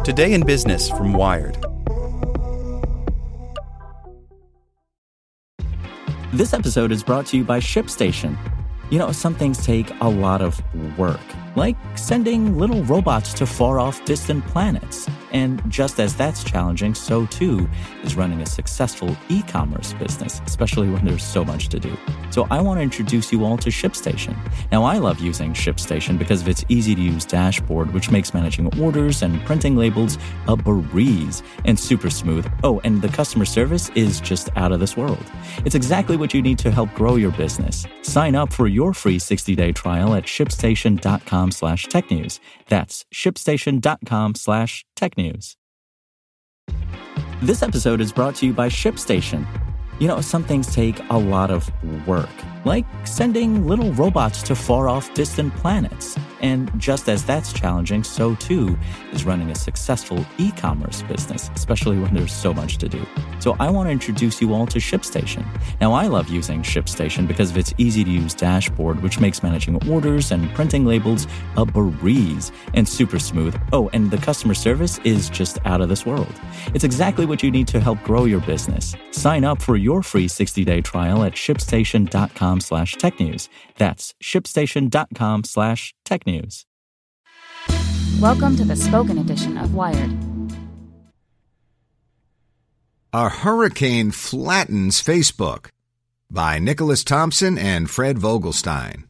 Today in Business from Wired. This episode is brought to you by ShipStation. You know, some things take a lot of work, like sending little robots to far-off distant planets. And just as that's challenging, so too is running a successful e-commerce business, especially when there's so much to do. So I want to introduce you all to ShipStation. Now, I love using ShipStation because of its easy-to-use dashboard, which makes managing orders and printing labels a breeze and super smooth. Oh, and the customer service is just out of this world. It's exactly what you need to help grow your business. Sign up for your free 60-day trial at shipstation.com/technews. That's shipstation.com/technews. This episode is brought to you by ShipStation. You know, some things take a lot of work, like sending little robots to far-off distant planets. And just as that's challenging, so too is running a successful e-commerce business, especially when there's so much to do. So I want to introduce you all to ShipStation. Now, I love using ShipStation because of its easy-to-use dashboard, which makes managing orders and printing labels a breeze and super smooth. Oh, and the customer service is just out of this world. It's exactly what you need to help grow your business. Sign up for your free 60-day trial at shipstation.com/technews. That's shipstation.com/technews. Welcome to the spoken edition of Wired. A Hurricane Flattens Facebook by Nicholas Thompson and Fred Vogelstein.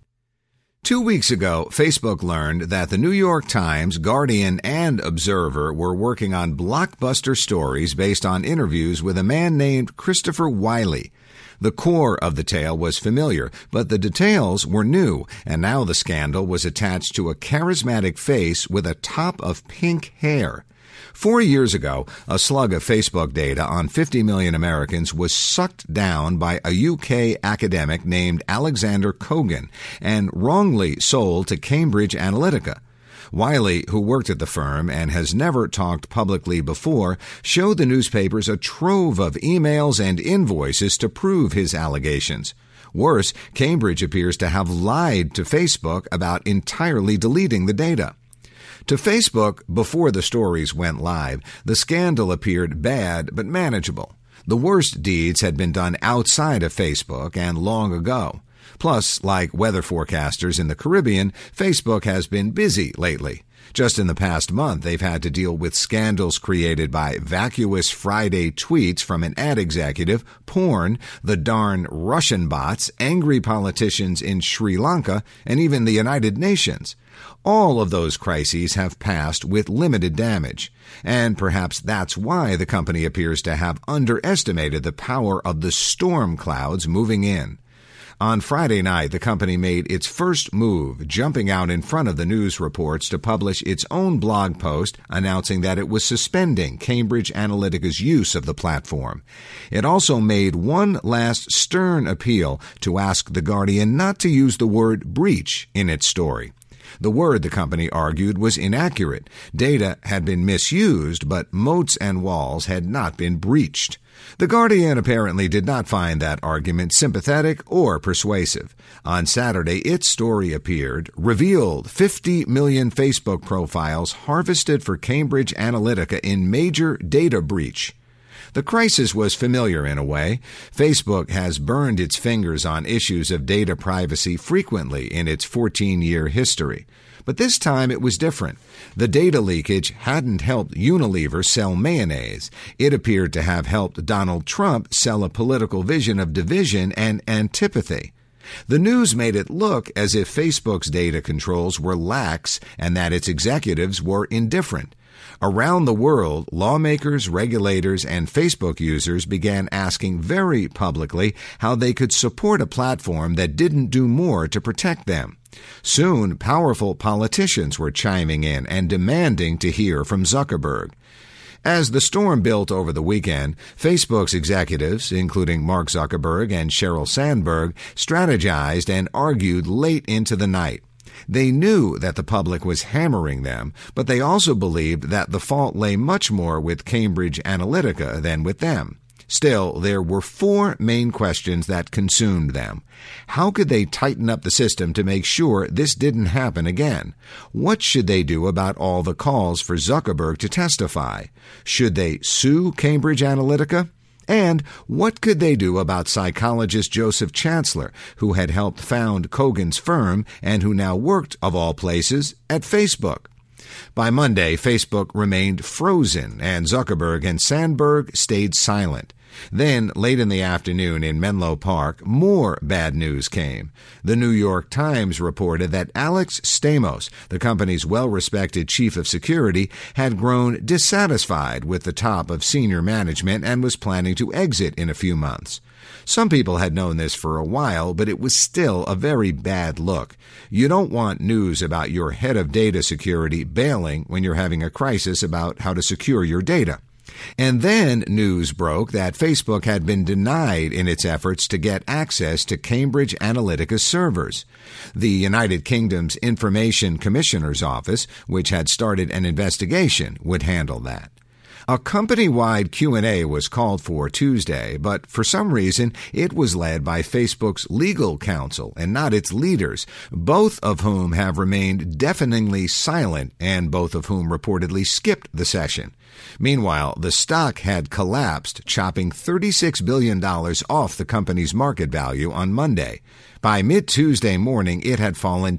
2 weeks ago, Facebook learned that the New York Times, Guardian, and Observer were working on blockbuster stories based on interviews with a man named Christopher Wylie. The core of the tale was familiar, but the details were new, and now the scandal was attached to a charismatic face with a top of pink hair. 4 years ago, a slug of Facebook data on 50 million Americans was sucked down by a UK academic named Alexander Kogan and wrongly sold to Cambridge Analytica. Wylie, who worked at the firm and has never talked publicly before, showed the newspapers a trove of emails and invoices to prove his allegations. Worse, Cambridge appears to have lied to Facebook about entirely deleting the data. To Facebook, before the stories went live, the scandal appeared bad but manageable. The worst deeds had been done outside of Facebook and long ago. Plus, like weather forecasters in the Caribbean, Facebook has been busy lately. Just in the past month, they've had to deal with scandals created by vacuous Friday tweets from an ad executive, porn, the darn Russian bots, angry politicians in Sri Lanka, and even the United Nations. All of those crises have passed with limited damage, and perhaps that's why the company appears to have underestimated the power of the storm clouds moving in. On Friday night, the company made its first move, jumping out in front of the news reports to publish its own blog post announcing that it was suspending Cambridge Analytica's use of the platform. It also made one last stern appeal to ask The Guardian not to use the word breach in its story. The word, the company argued, was inaccurate. Data had been misused, but moats and walls had not been breached. The Guardian apparently did not find that argument sympathetic or persuasive. On Saturday, its story appeared, revealed 50 million Facebook profiles harvested for Cambridge Analytica in major data breach. The crisis was familiar in a way. Facebook has burned its fingers on issues of data privacy frequently in its 14-year history. But this time it was different. The data leakage hadn't helped Unilever sell mayonnaise. It appeared to have helped Donald Trump sell a political vision of division and antipathy. The news made it look as if Facebook's data controls were lax and that its executives were indifferent. Around the world, lawmakers, regulators, and Facebook users began asking very publicly how they could support a platform that didn't do more to protect them. Soon, powerful politicians were chiming in and demanding to hear from Zuckerberg. As the storm built over the weekend, Facebook's executives, including Mark Zuckerberg and Sheryl Sandberg, strategized and argued late into the night. They knew that the public was hammering them, but they also believed that the fault lay much more with Cambridge Analytica than with them. Still, there were 4 main questions that consumed them. How could they tighten up the system to make sure this didn't happen again? What should they do about all the calls for Zuckerberg to testify? Should they sue Cambridge Analytica? And what could they do about psychologist Joseph Chancellor, who had helped found Kogan's firm and who now worked, of all places, at Facebook? By Monday, Facebook remained frozen, and Zuckerberg and Sandberg stayed silent. Then, late in the afternoon in Menlo Park, more bad news came. The New York Times reported that Alex Stamos, the company's well-respected chief of security, had grown dissatisfied with the top of senior management and was planning to exit in a few months. Some people had known this for a while, but it was still a very bad look. You don't want news about your head of data security bailing when you're having a crisis about how to secure your data. And then news broke that Facebook had been denied in its efforts to get access to Cambridge Analytica's servers. The United Kingdom's Information Commissioner's Office, which had started an investigation, would handle that. A company-wide Q&A was called for Tuesday, but for some reason it was led by Facebook's legal counsel and not its leaders, both of whom have remained deafeningly silent and both of whom reportedly skipped the session. Meanwhile, the stock had collapsed, chopping $36 billion off the company's market value on Monday. By mid-Tuesday morning, it had fallen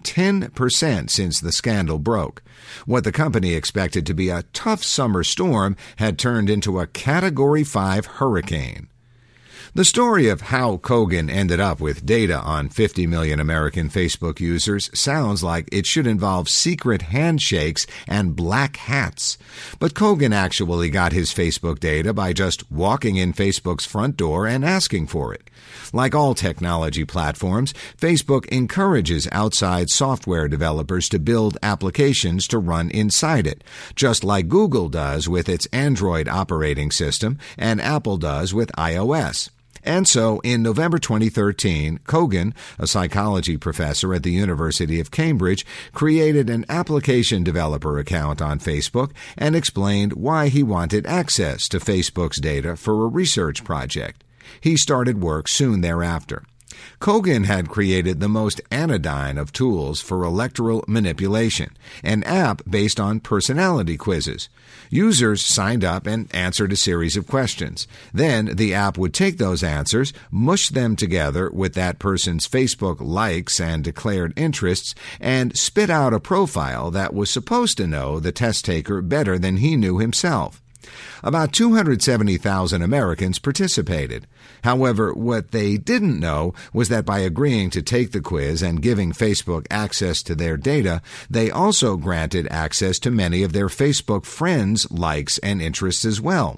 10% since the scandal broke. What the company expected to be a tough summer storm had turned into a Category 5 hurricane. The story of how Kogan ended up with data on 50 million American Facebook users sounds like it should involve secret handshakes and black hats. But Kogan actually got his Facebook data by just walking in Facebook's front door and asking for it. Like all technology platforms, Facebook encourages outside software developers to build applications to run inside it, just like Google does with its Android operating system and Apple does with iOS. And so, in November 2013, Kogan, a psychology professor at the University of Cambridge, created an application developer account on Facebook and explained why he wanted access to Facebook's data for a research project. He started work soon thereafter. Kogan had created the most anodyne of tools for electoral manipulation, an app based on personality quizzes. Users signed up and answered a series of questions. Then the app would take those answers, mush them together with that person's Facebook likes and declared interests, and spit out a profile that was supposed to know the test taker better than he knew himself. About 270,000 Americans participated. However, what they didn't know was that by agreeing to take the quiz and giving Facebook access to their data, they also granted access to many of their Facebook friends' likes and interests as well.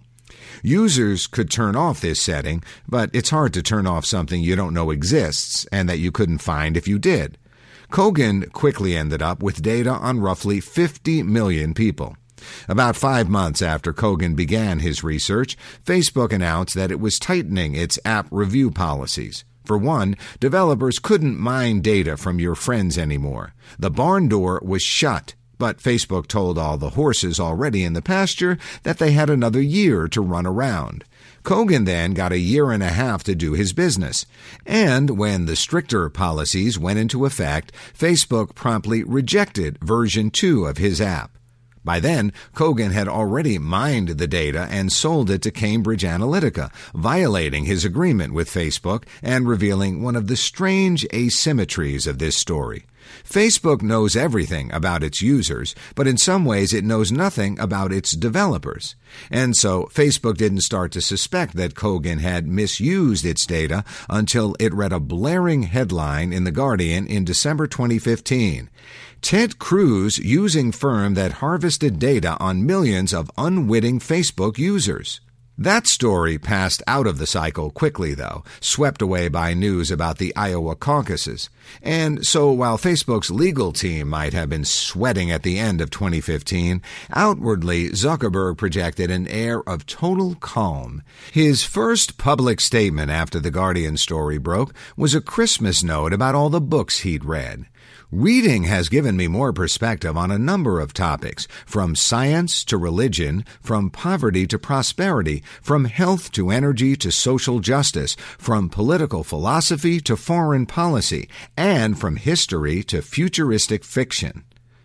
Users could turn off this setting, but it's hard to turn off something you don't know exists and that you couldn't find if you did. Kogan quickly ended up with data on roughly 50 million people. About 5 months after Kogan began his research, Facebook announced that it was tightening its app review policies. For one, developers couldn't mine data from your friends anymore. The barn door was shut, but Facebook told all the horses already in the pasture that they had another year to run around. Kogan then got a year and a half to do his business. And when the stricter policies went into effect, Facebook promptly rejected version 2 of his app. By then, Kogan had already mined the data and sold it to Cambridge Analytica, violating his agreement with Facebook and revealing one of the strange asymmetries of this story. Facebook knows everything about its users, but in some ways it knows nothing about its developers. And so Facebook didn't start to suspect that Kogan had misused its data until it read a blaring headline in The Guardian in December 2015. Ted Cruz using firm that harvested data on millions of unwitting Facebook users. That story passed out of the cycle quickly, though, swept away by news about the Iowa caucuses. And so while Facebook's legal team might have been sweating at the end of 2015, outwardly Zuckerberg projected an air of total calm. His first public statement after the Guardian story broke was a Christmas note about all the books he'd read. Reading has given me more perspective on a number of topics, from science to religion, from poverty to prosperity, from health to energy to social justice, from political philosophy to foreign policy, and from history to futuristic fiction.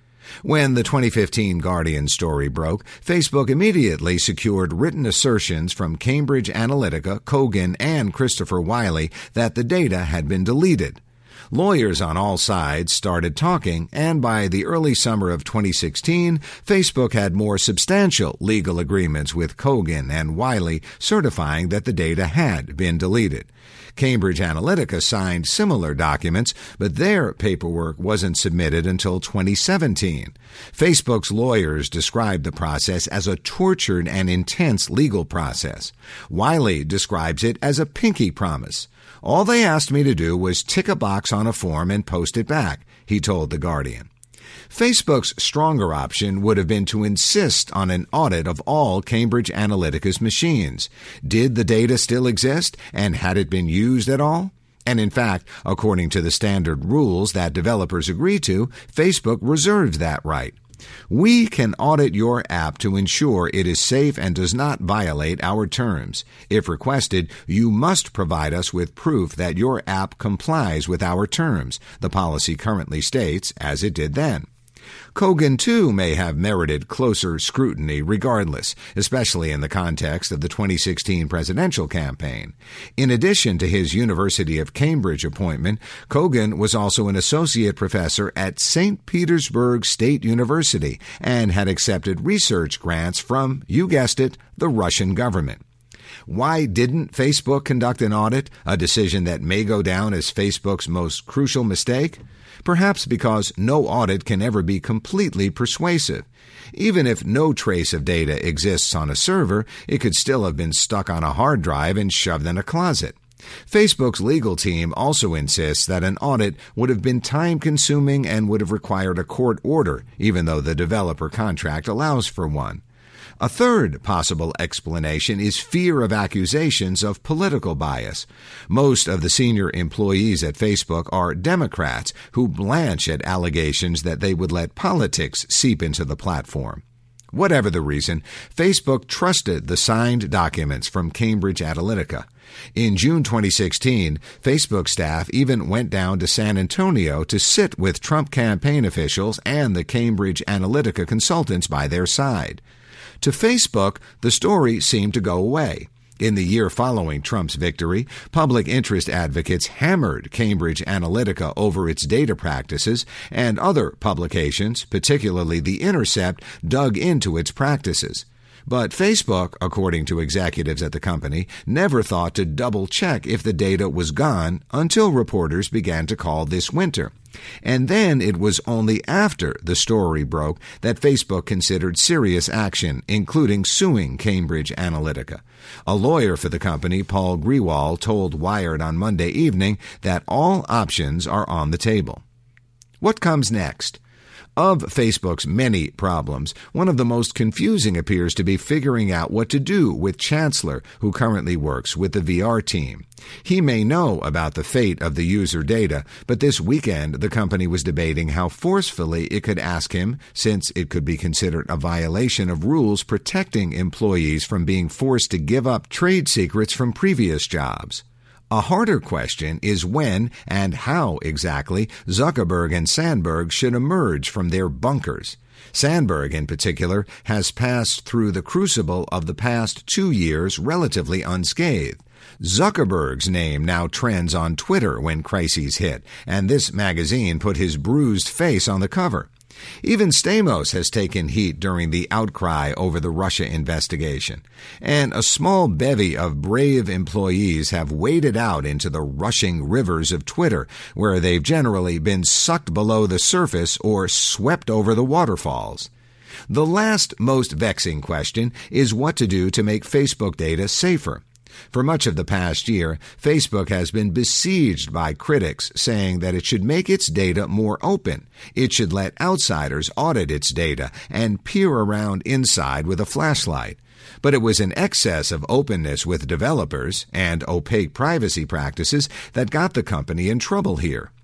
When the 2015 Guardian story broke, Facebook immediately secured written assertions from Cambridge Analytica, Kogan, and Christopher Wiley that the data had been deleted. Lawyers on all sides started talking, and by the early summer of 2016, Facebook had more substantial legal agreements with Kogan and Wiley certifying that the data had been deleted. Cambridge Analytica signed similar documents, but their paperwork wasn't submitted until 2017. Facebook's lawyers described the process as a tortured and intense legal process. Wiley describes it as a pinky promise. All they asked me to do was tick a box on a form and post it back, he told The Guardian. Facebook's stronger option would have been to insist on an audit of all Cambridge Analytica's machines. Did the data still exist, and had it been used at all? And in fact, according to the standard rules that developers agree to, Facebook reserves that right. We can audit your app to ensure it is safe and does not violate our terms. If requested, you must provide us with proof that your app complies with our terms, the policy currently states, as it did then. Kogan, too, may have merited closer scrutiny regardless, especially in the context of the 2016 presidential campaign. In addition to his University of Cambridge appointment, Kogan was also an associate professor at St. Petersburg State University and had accepted research grants from, you guessed it, the Russian government. Why didn't Facebook conduct an audit, a decision that may go down as Facebook's most crucial mistake? Perhaps because no audit can ever be completely persuasive. Even if no trace of data exists on a server, it could still have been stuck on a hard drive and shoved in a closet. Facebook's legal team also insists that an audit would have been time-consuming and would have required a court order, even though the developer contract allows for one. A third possible explanation is fear of accusations of political bias. Most of the senior employees at Facebook are Democrats who blanch at allegations that they would let politics seep into the platform. Whatever the reason, Facebook trusted the signed documents from Cambridge Analytica. In June 2016, Facebook staff even went down to San Antonio to sit with Trump campaign officials and the Cambridge Analytica consultants by their side. To Facebook, the story seemed to go away. In the year following Trump's victory, public interest advocates hammered Cambridge Analytica over its data practices, and other publications, particularly The Intercept, dug into its practices. But Facebook, according to executives at the company, never thought to double-check if the data was gone until reporters began to call this winter. And then it was only after the story broke that Facebook considered serious action, including suing Cambridge Analytica. A lawyer for the company, Paul Grewal, told Wired on Monday evening that all options are on the table. What comes next? Of Facebook's many problems, one of the most confusing appears to be figuring out what to do with Chancellor, who currently works with the VR team. He may know about the fate of the user data, but this weekend the company was debating how forcefully it could ask him, since it could be considered a violation of rules protecting employees from being forced to give up trade secrets from previous jobs. A harder question is when and how exactly Zuckerberg and Sandberg should emerge from their bunkers. Sandberg, in particular, has passed through the crucible of the past 2 years relatively unscathed. Zuckerberg's name now trends on Twitter when crises hit, and this magazine put his bruised face on the cover. Even Stamos has taken heat during the outcry over the Russia investigation, and a small bevy of brave employees have waded out into the rushing rivers of Twitter, where they've generally been sucked below the surface or swept over the waterfalls. The last most vexing question is what to do to make Facebook data safer. For much of the past year, Facebook has been besieged by critics saying that it should make its data more open. It should let outsiders audit its data and peer around inside with a flashlight. But it was an excess of openness with developers and opaque privacy practices that got the company in trouble here.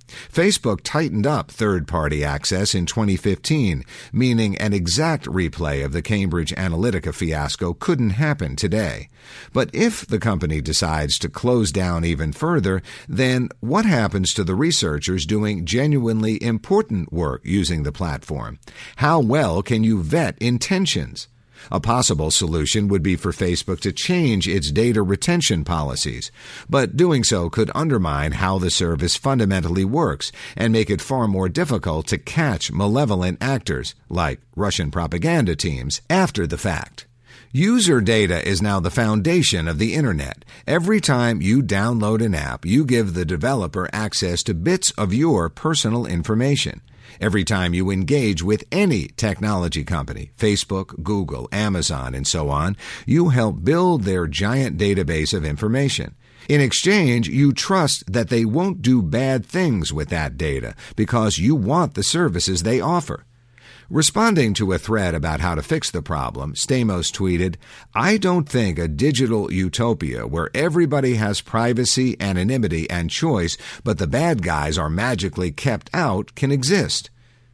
Facebook tightened up third-party access in 2015, meaning an exact replay of the Cambridge Analytica fiasco couldn't happen today. But if the company decides to close down even further, then what happens to the researchers doing genuinely important work using the platform? How well can you vet intentions? A possible solution would be for Facebook to change its data retention policies, but doing so could undermine how the service fundamentally works and make it far more difficult to catch malevolent actors, like Russian propaganda teams, after the fact. User data is now the foundation of the Internet. Every time you download an app, you give the developer access to bits of your personal information. Every time you engage with any technology company, Facebook, Google, Amazon, and so on, you help build their giant database of information. In exchange, you trust that they won't do bad things with that data because you want the services they offer. Responding to a thread about how to fix the problem, Stamos tweeted, "I don't think a digital utopia where everybody has privacy, anonymity, and choice, but the bad guys are magically kept out can exist."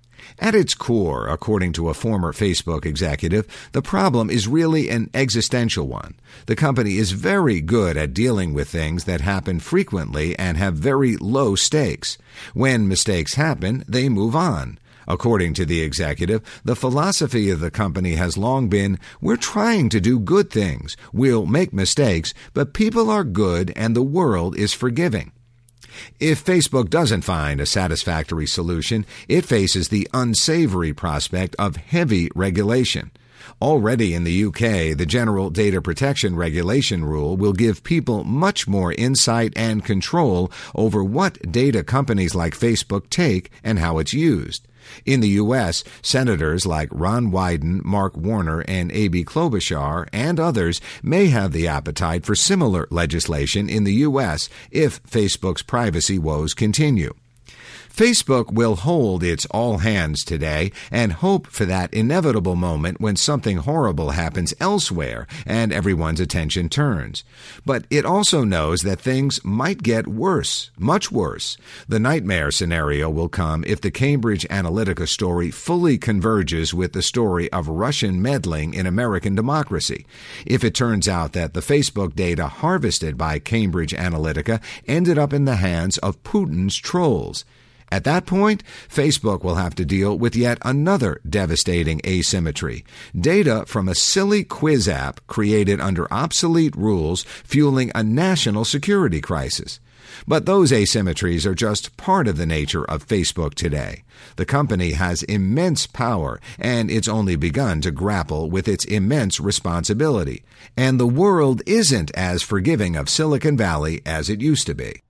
At its core, according to a former Facebook executive, the problem is really an existential one. The company is very good at dealing with things that happen frequently and have very low stakes. When mistakes happen, they move on. According to the executive, the philosophy of the company has long been, we're trying to do good things. We'll make mistakes, but people are good and the world is forgiving. If Facebook doesn't find a satisfactory solution, it faces the unsavory prospect of heavy regulation. Already in the UK, the General Data Protection Regulation Rule will give people much more insight and control over what data companies like Facebook take and how it's used. In the U.S., senators like Ron Wyden, Mark Warner, and Amy Klobuchar, and others may have the appetite for similar legislation in the U.S. if Facebook's privacy woes continue. Facebook will hold its all hands today and hope for that inevitable moment when something horrible happens elsewhere and everyone's attention turns. But it also knows that things might get worse, much worse. The nightmare scenario will come if the Cambridge Analytica story fully converges with the story of Russian meddling in American democracy. If it turns out that the Facebook data harvested by Cambridge Analytica ended up in the hands of Putin's trolls. At that point, Facebook will have to deal with yet another devastating asymmetry. Data from a silly quiz app created under obsolete rules fueling a national security crisis. But those asymmetries are just part of the nature of Facebook today. The company has immense power, and it's only begun to grapple with its immense responsibility. And the world isn't as forgiving of Silicon Valley as it used to be.